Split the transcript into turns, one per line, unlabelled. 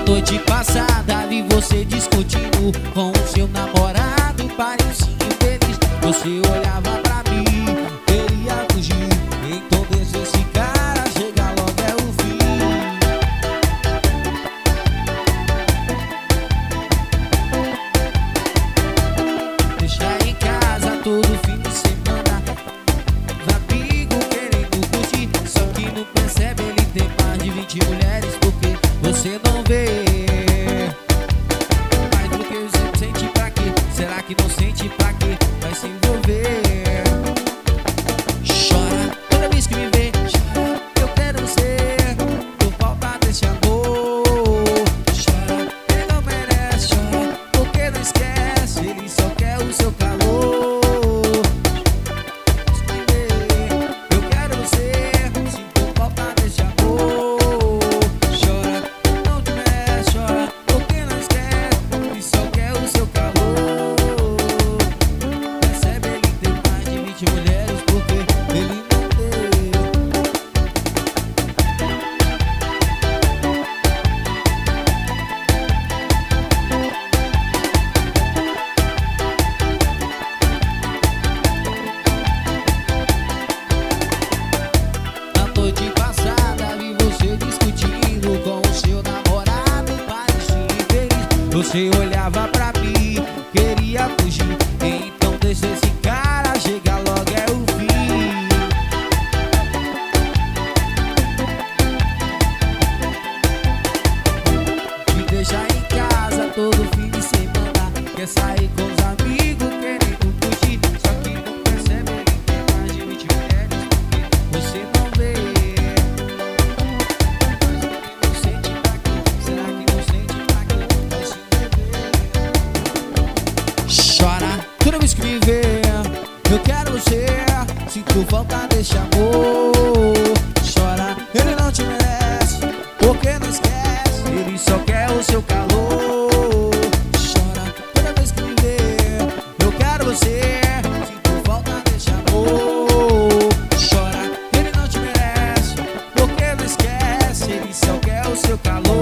noite passada vi você discutindo com o seu namorado, parecia infeliz. Você olhava pra mim, queria fugir, então deixa esse cara chegar logo, é o fim. Deixar em casa todo fim de semana, os amigos querendo curtir, só que não percebe, ele tem mais de 20 mulheres, porque você não vê. Mas do que você sente pra quê? Será que não sente pra quê? Vai se envolver. Chora toda vez que me vê, chora, eu quero ser, por falta desse amor. Chora, ele não merece, chora, porque não esquece, ele só quer o seu calor. Eu quero ser, sinto falta desse amor. Chora, não te merece, chora, porque não esquece, ele só quer o seu calor. Percebe, ele tem mais de 20 mulheres, porque ele não tem. Na noite passada vi você discutindo com o seu namorado, parecia infeliz. Você olhava pra mim, queria fugir, então deixa esse cara chegar logo, é o fim. Me deixa em casa todo fim de semana, quer sair com os amigos querendo curtir, só que não percebe, ele tem mais de 20 mulheres, porque você não vê. Mas não sente pra quê? Será que não sente pra quê? Vai se envolver. Chora toda vez que me vê, eu quero você, sinto falta desse amor. Chora, ele não te merece, porque não esquece, ele só quer o seu calor. Chora toda vez que me vê, eu quero você, sinto falta desse amor. Chora, ele não te merece, porque não esquece, ele só quer o seu calor.